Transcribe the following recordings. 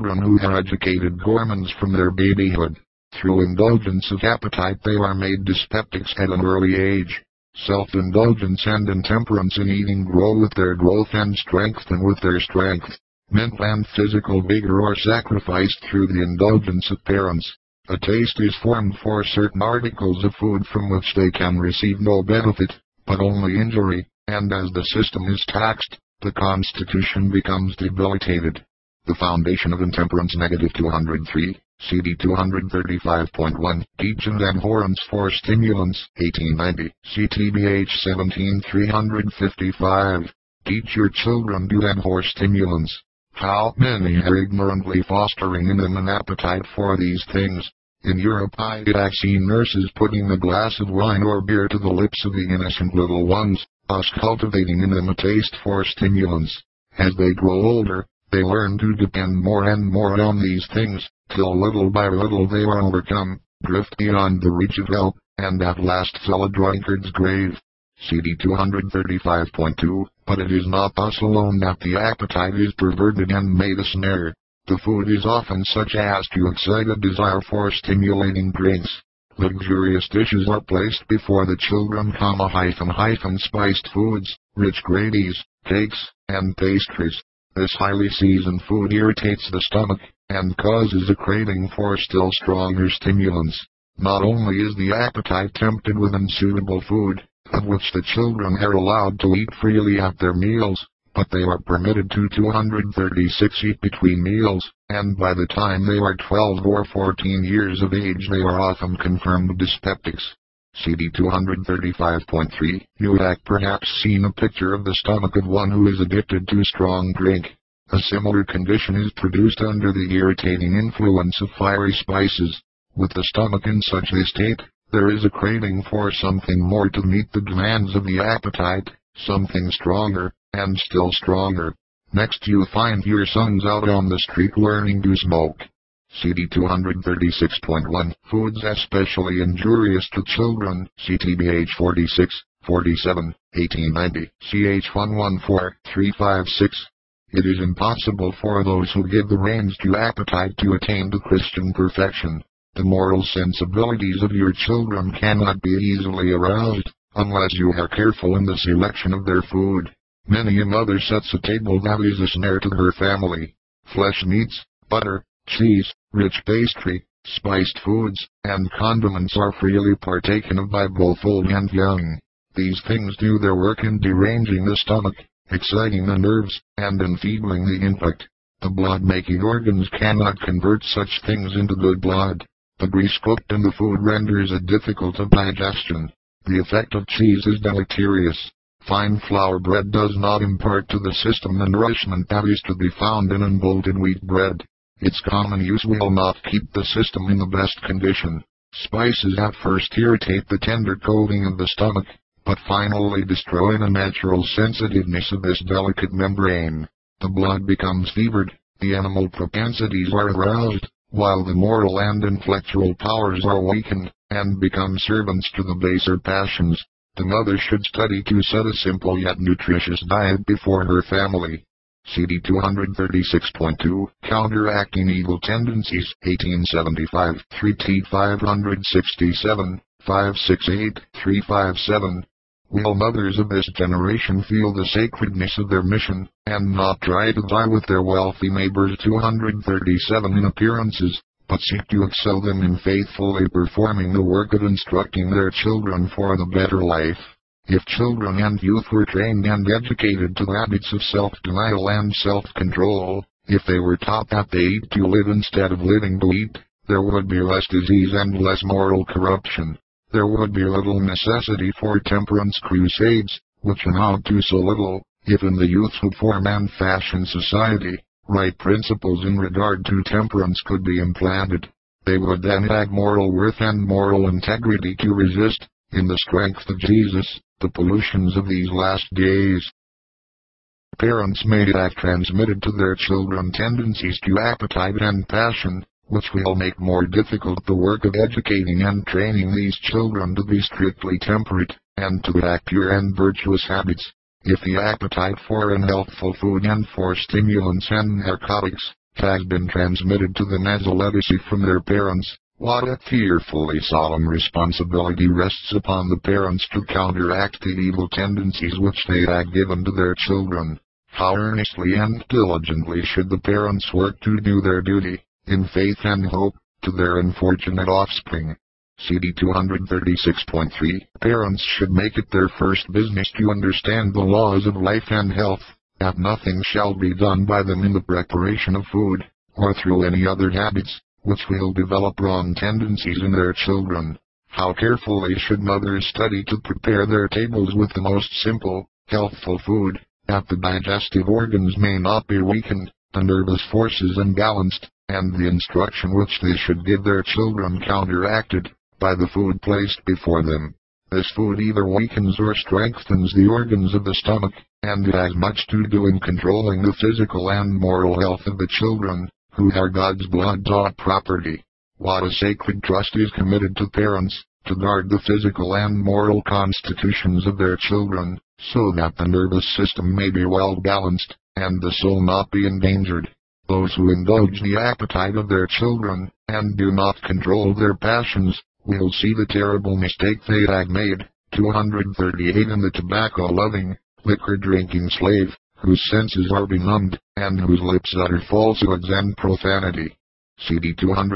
children who are educated gourmands from their babyhood. Through indulgence of appetite they are made dyspeptics at an early age. Self-indulgence and intemperance in eating grow with their growth and strengthen with their strength. Mental and physical vigor are sacrificed through the indulgence of parents. A taste is formed for certain articles of food from which they can receive no benefit, but only injury, and as the system is taxed, the constitution becomes debilitated. The foundation of intemperance. -203, CD 235.1, teach and abhorrence for stimulants. 1890, CTBH 17355. Teach your children to abhor stimulants. How many are ignorantly fostering in them an appetite for these things? In Europe I have seen nurses putting a glass of wine or beer to the lips of the innocent little ones, thus cultivating in them a taste for stimulants. As they grow older, they learn to depend more and more on these things, till little by little they are overcome, drift beyond the reach of help, and at last fill a drunkard's grave. CD 235.2, but it is not thus alone that the appetite is perverted and made a snare. The food is often such as to excite a desire for stimulating drinks. Luxurious dishes are placed before the children, spiced foods, rich gravies, cakes, and pastries. This highly seasoned food irritates the stomach, and causes a craving for still stronger stimulants. Not only is the appetite tempted with unsuitable food, of which the children are allowed to eat freely at their meals, but they are permitted to 236 eat between meals, and by the time they are 12 or 14 years of age they are often confirmed dyspeptics. CD 235.3, you have perhaps seen a picture of the stomach of one who is addicted to strong drink. A similar condition is produced under the irritating influence of fiery spices. With the stomach in such a state, there is a craving for something more to meet the demands of the appetite, something stronger, and still stronger. Next you find your sons out on the street learning to smoke. CD 236.1, foods especially injurious to children, CTBH 46, 47, 1890, CH 114356. It is impossible for those who give the reins to appetite to attain to Christian perfection. The moral sensibilities of your children cannot be easily aroused, unless you are careful in the selection of their food. Many a mother sets a table that is a snare to her family. Flesh meats, butter, cheese, rich pastry, spiced foods, and condiments are freely partaken of by both old and young. These things do their work in deranging the stomach, exciting the nerves, and enfeebling the intellect. The blood-making organs cannot convert such things into good blood. The grease cooked in the food renders it difficult of digestion. The effect of cheese is deleterious. Fine flour bread does not impart to the system the nourishment that is to be found in unbolted wheat bread. Its common use will not keep the system in the best condition. Spices at first irritate the tender coating of the stomach, but finally destroy the natural sensitiveness of this delicate membrane. The blood becomes fevered, the animal propensities are aroused, while the moral and intellectual powers are weakened, and become servants to the baser passions. The mother should study to set a simple yet nutritious diet before her family. CD 236.2, Counteracting Evil Tendencies, 1875, 3T 567, 568, 357. Will mothers of this generation feel the sacredness of their mission, and not try to vie with their wealthy neighbors 237 in appearances, but seek to excel them in faithfully performing the work of instructing their children for the better life? If children and youth were trained and educated to the habits of self-denial and self-control, if they were taught that they eat to live instead of living to eat, there would be less disease and less moral corruption. There would be little necessity for temperance crusades, which amount to so little, if in the youth who form and fashion society, right principles in regard to temperance could be implanted. They would then have moral worth and moral integrity to resist, in the strength of Jesus, the pollutions of these last days. Parents may have transmitted to their children tendencies to appetite and passion, which will make more difficult the work of educating and training these children to be strictly temperate, and to act pure and virtuous habits. If the appetite for unhealthful food and for stimulants and narcotics, has been transmitted to them as a legacy from their parents. What a fearfully solemn responsibility rests upon the parents to counteract the evil tendencies which they have given to their children. How earnestly and diligently should the parents work to do their duty, in faith and hope, to their unfortunate offspring. CD 236.3 Parents should make it their first business to understand the laws of life and health, that nothing shall be done by them in the preparation of food, or through any other habits, which will develop wrong tendencies in their children. How carefully should mothers study to prepare their tables with the most simple, healthful food, that the digestive organs may not be weakened, the nervous forces unbalanced, and the instruction which they should give their children counteracted by the food placed before them. This food either weakens or strengthens the organs of the stomach, and it has much to do in controlling the physical and moral health of the children, who are God's blood-bought property. What a sacred trust is committed to parents, to guard the physical and moral constitutions of their children, so that the nervous system may be well balanced, and the soul not be endangered. Those who indulge the appetite of their children, and do not control their passions, will see the terrible mistake they have made. 238 In the tobacco-loving, liquor-drinking slave, whose senses are benumbed, and whose lips utter falsehoods and profanity. CD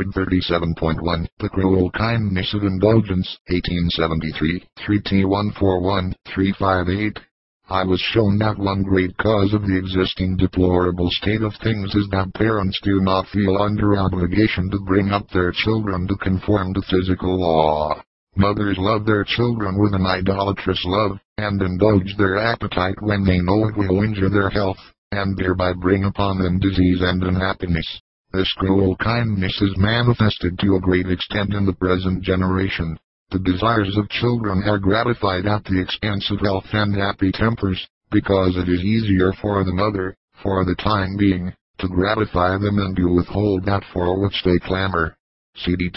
237.1 The Cruel Kindness of Indulgence, 1873, 3T141, 358. I was shown that one great cause of the existing deplorable state of things is that parents do not feel under obligation to bring up their children to conform to physical law. Mothers love their children with an idolatrous love, and indulge their appetite when they know it will injure their health, and thereby bring upon them disease and unhappiness. This cruel kindness is manifested to a great extent in the present generation. The desires of children are gratified at the expense of health and happy tempers, because it is easier for the mother, for the time being, to gratify them than to withhold that for which they clamor. CD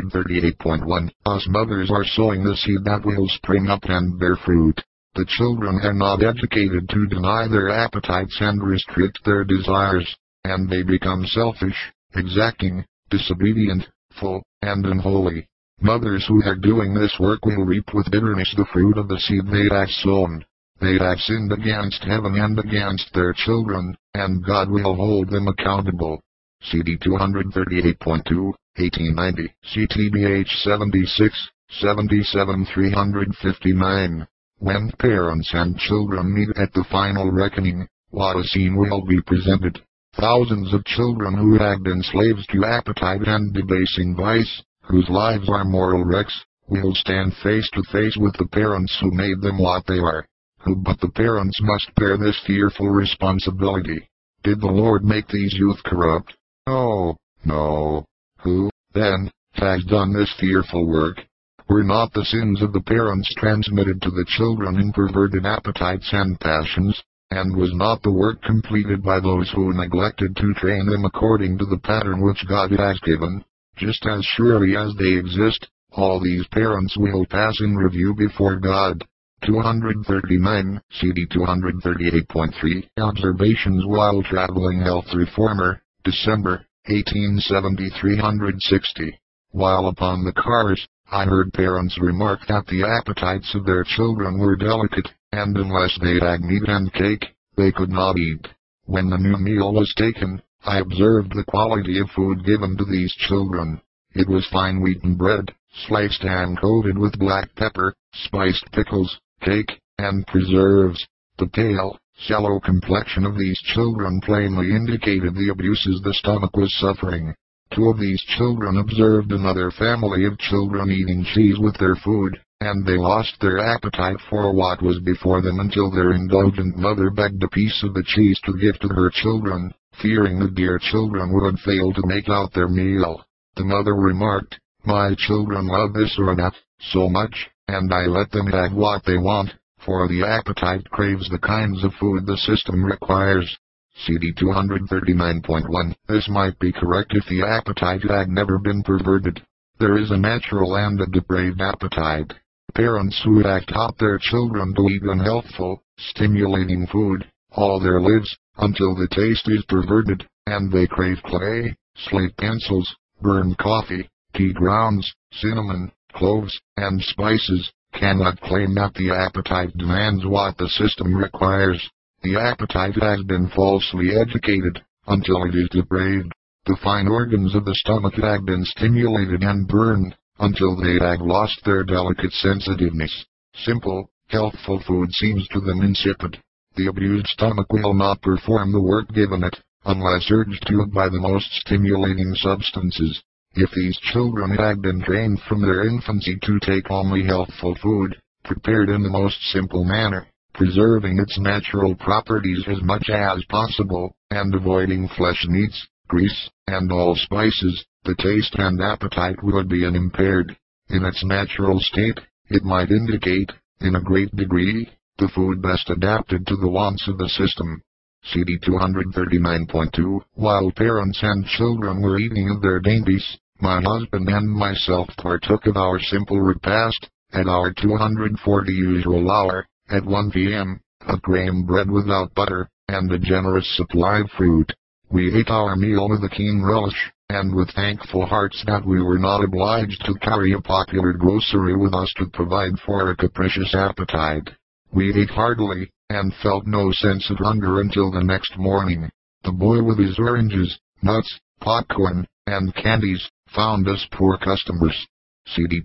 238.1 Us mothers are sowing the seed that will spring up and bear fruit. The children are not educated to deny their appetites and restrict their desires, and they become selfish, exacting, disobedient, full, and unholy. Mothers who are doing this work will reap with bitterness the fruit of the seed they have sown. They have sinned against heaven and against their children, and God will hold them accountable. CD 238.2, 1890, CTBH 76, 77 359. When parents and children meet at the final reckoning, what a scene will be presented. Thousands of children who have been slaves to appetite and debasing vice, whose lives are moral wrecks, will stand face to face with the parents who made them what they are. But the parents must bear this fearful responsibility. Did the Lord make these youth corrupt? Oh, no. Who, then, has done this fearful work? Were not the sins of the parents transmitted to the children in perverted appetites and passions? And was not the work completed by those who neglected to train them according to the pattern which God has given? Just as surely as they exist, all these parents will pass in review before God. 239, CD 238.3, Observations while traveling. Health Reformer, December, 1870 360. While upon the cars, I heard parents remark that the appetites of their children were delicate, and unless they had meat and cake, they could not eat. When the new meal was taken, I observed the quality of food given to these children. It was fine wheaten bread, sliced and coated with black pepper, spiced pickles, cake, and preserves. The pale, sallow complexion of these children plainly indicated the abuses the stomach was suffering. Two of these children observed another family of children eating cheese with their food, and they lost their appetite for what was before them until their indulgent mother begged a piece of the cheese to give to her children, fearing the dear children would fail to make out their meal. The mother remarked, "My children love this or that so much, and I let them have what they want, for the appetite craves the kinds of food the system requires." CD 239.1 This might be correct if the appetite had never been perverted. There is a natural and a depraved appetite. Parents who have taught their children to eat unhealthful, stimulating food, all their lives, until the taste is perverted, and they crave clay, slate pencils, burned coffee, tea grounds, cinnamon, cloves, and spices, cannot claim that the appetite demands what the system requires. The appetite has been falsely educated, until it is depraved. The fine organs of the stomach have been stimulated and burned, until they have lost their delicate sensitiveness. Simple, healthful food seems to them insipid. The abused stomach will not perform the work given it, unless urged to it by the most stimulating substances. If these children had been trained from their infancy to take only healthful food, prepared in the most simple manner, preserving its natural properties as much as possible, and avoiding flesh meats, grease, and all spices, the taste and appetite would be unimpaired. In its natural state, it might indicate, in a great degree, the food best adapted to the wants of the system. CD 239.2 While parents and children were eating of their dainties, my husband and myself partook of our simple repast, at our 240 usual hour, at 1 p.m., of graham bread without butter, and a generous supply of fruit. We ate our meal with a keen relish, and with thankful hearts that we were not obliged to carry a popular grocery with us to provide for a capricious appetite. We ate heartily, and felt no sense of hunger until the next morning. The boy with his oranges, nuts, popcorn, and candies, found us poor customers. CD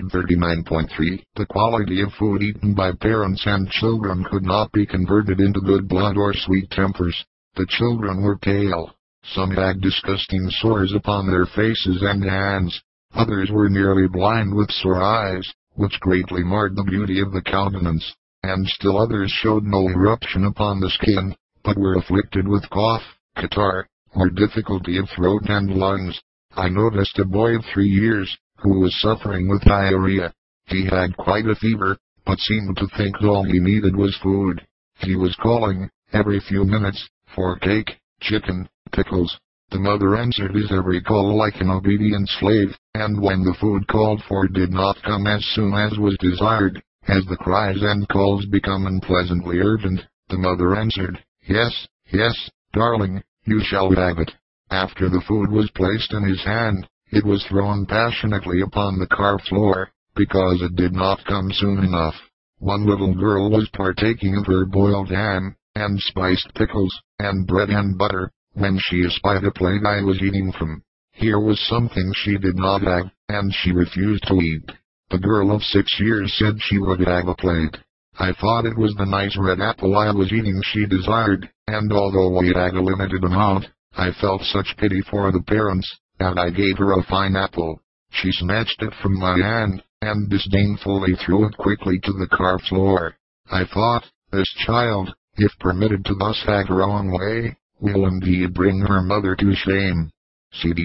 239.3 The quality of food eaten by parents and children could not be converted into good blood or sweet tempers. The children were pale. Some had disgusting sores upon their faces and hands. Others were nearly blind with sore eyes, which greatly marred the beauty of the countenance. And still others showed no eruption upon the skin, but were afflicted with cough, catarrh, or difficulty of throat and lungs. I noticed a boy of 3 years, who was suffering with diarrhea. He had quite a fever, but seemed to think all he needed was food. He was calling, every few minutes, for cake, chicken, pickles. The mother answered his every call like an obedient slave, and when the food called for did not come as soon as was desired, as the cries and calls become unpleasantly urgent, the mother answered, "Yes, yes, darling, you shall have it." After the food was placed in his hand, it was thrown passionately upon the car floor, because it did not come soon enough. One little girl was partaking of her boiled ham, and spiced pickles, and bread and butter, when she espied a plate I was eating from. Here was something she did not have, and she refused to eat. The girl of 6 years said she would have a plate. I thought it was the nice red apple I was eating she desired, and although we had a limited amount, I felt such pity for the parents, that I gave her a fine apple. She snatched it from my hand, and disdainfully threw it quickly to the car floor. I thought, this child, if permitted to thus have her own way, will indeed bring her mother to shame. CD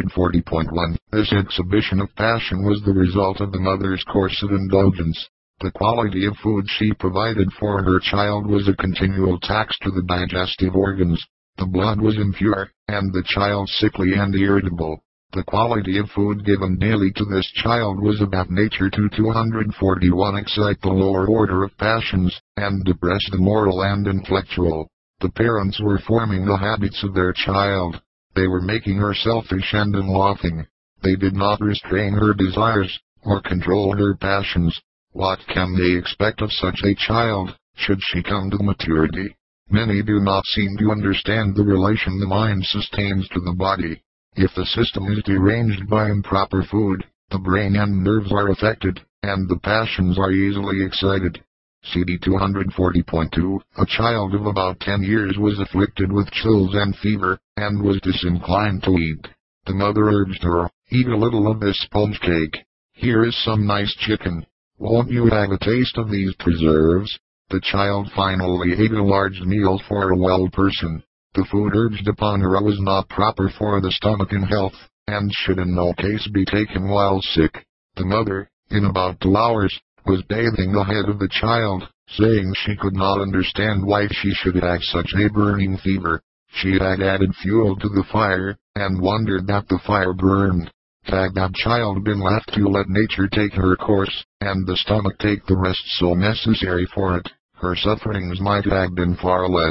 240.1 This exhibition of passion was the result of the mother's course of indulgence. The quality of food she provided for her child was a continual tax to the digestive organs. The blood was impure, and the child sickly and irritable. The quality of food given daily to this child was of that nature to 241 excite the lower order of passions, and depress the moral and intellectual. The parents were forming the habits of their child. They were making her selfish and unloving. They did not restrain her desires, or control her passions. What can they expect of such a child, should she come to maturity? Many do not seem to understand the relation the mind sustains to the body. If the system is deranged by improper food, the brain and nerves are affected, and the passions are easily excited. CD 240.2 A child of about 10 years was afflicted with chills and fever, and was disinclined to eat. The mother urged her, "Eat a little of this sponge cake. Here is some nice chicken. Won't you have a taste of these preserves?" The child finally ate a large meal for a well person. The food urged upon her was not proper for the stomach in health, and should in no case be taken while sick. The mother, in about 2 hours, was bathing the head of the child, saying she could not understand why she should have such a burning fever. She had added fuel to the fire, and wondered that the fire burned. Had that child been left to let nature take her course, and the stomach take the rest so necessary for it, her sufferings might have been far less.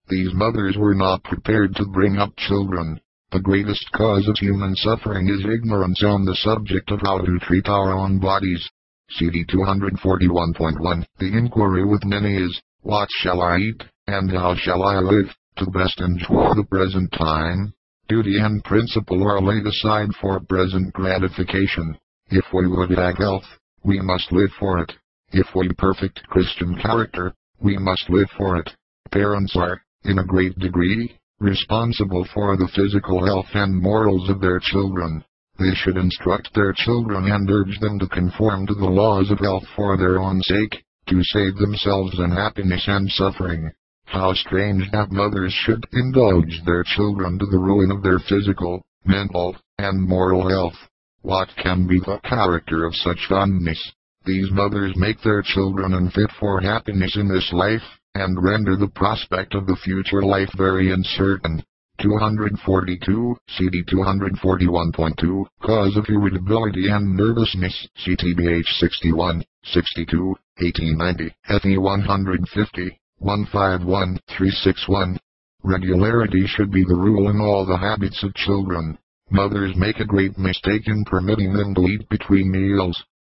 These mothers were not prepared to bring up children. The greatest cause of human suffering is ignorance on the subject of how to treat our own bodies. CD 241.1. The inquiry with many is, what shall I eat, and how shall I live, to best enjoy the present time? Duty and principle are laid aside for present gratification. If we would have health, we must live for it. If we perfect Christian character, we must live for it. Parents are, in a great degree, responsible for the physical health and morals of their children. They should instruct their children and urge them to conform to the laws of health for their own sake, to save themselves unhappiness and suffering. How strange that mothers should indulge their children to the ruin of their physical, mental, and moral health. What can be the character of such fondness? These mothers make their children unfit for happiness in this life, and render the prospect of the future life very uncertain. 242, CD 241.2, cause of irritability and nervousness, CTBH 61, 62, 1890, FE 150, 151, 361. Regularity should be the rule in all the habits of children. Mothers make a great mistake in permitting them to eat between meals.